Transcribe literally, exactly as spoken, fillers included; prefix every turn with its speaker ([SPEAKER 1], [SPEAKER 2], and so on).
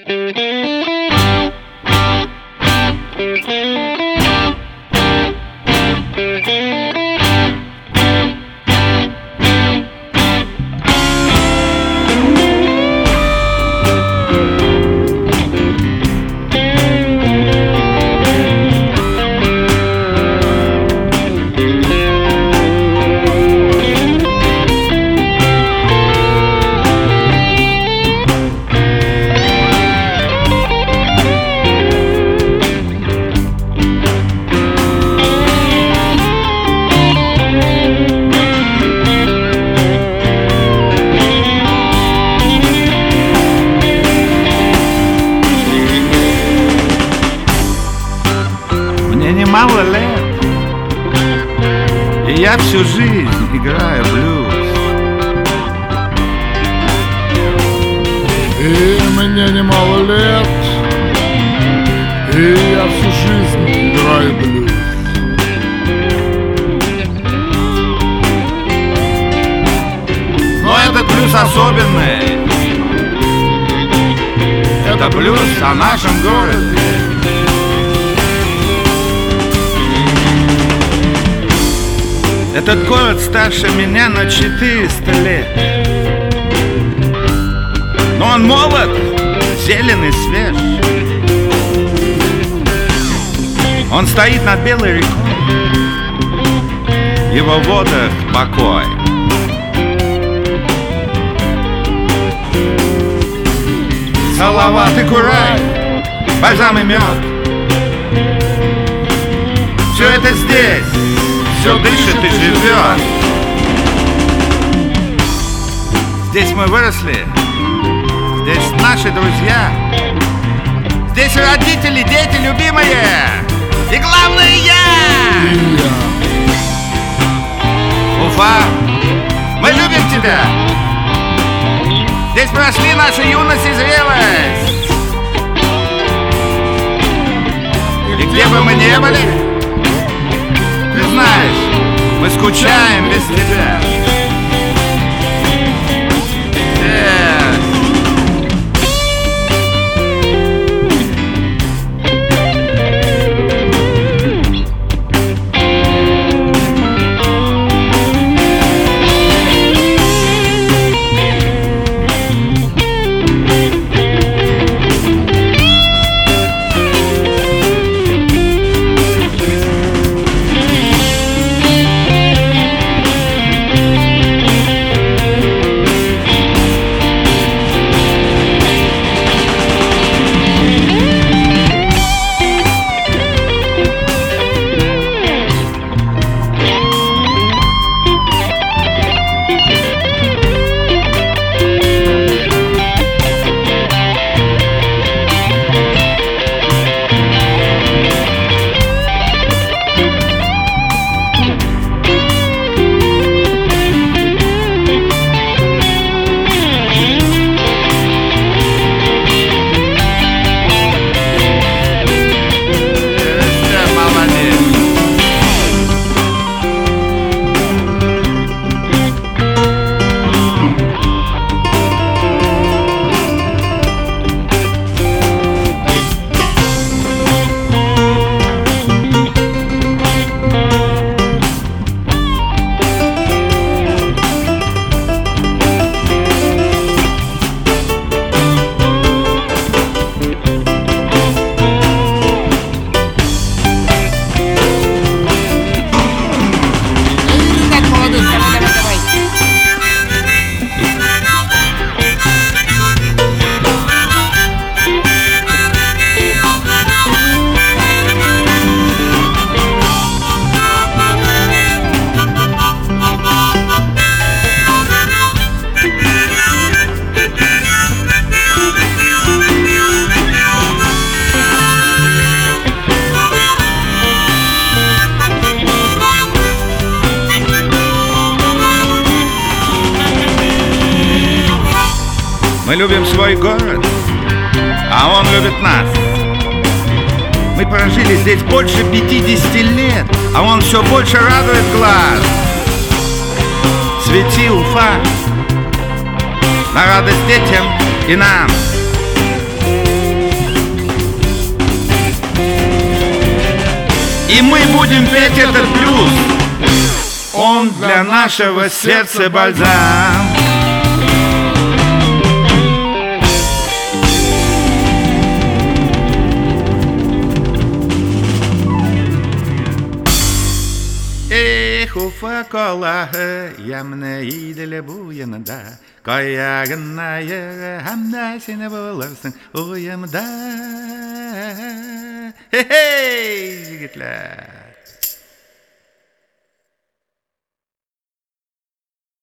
[SPEAKER 1] Мало лет, и я всю жизнь играю блюз.
[SPEAKER 2] И мне немало лет, и я всю жизнь играю блюз.
[SPEAKER 1] Но этот блюз особенный. Это блюз о нашем городе. Этот город старше меня на четыреста лет. Но он молод, зелен и свеж. Он стоит над белой рекой, в его водах покой. Салават и курай, бальзам и мед, все это здесь, все дышит и живет. Здесь мы выросли, здесь наши друзья, здесь родители, дети любимые, и главное я!
[SPEAKER 2] И я.
[SPEAKER 1] Уфа, мы любим тебя! Здесь прошли наша юность и зрелость. И где бы мы ни были, ты знаешь, мы скучаем без тебя. Мы любим свой город, а он любит нас. Мы прожили здесь больше пятидесяти лет, а он все больше радует глаз. Свети, Уфа, на радость детям и нам. И мы будем петь этот блюз. Он для нашего сердца бальзам. Эх, уфа колахы, ямны иделе буянда, каягынайы, хамда сені боларсың уйымда. Хе-хей, жігітлер!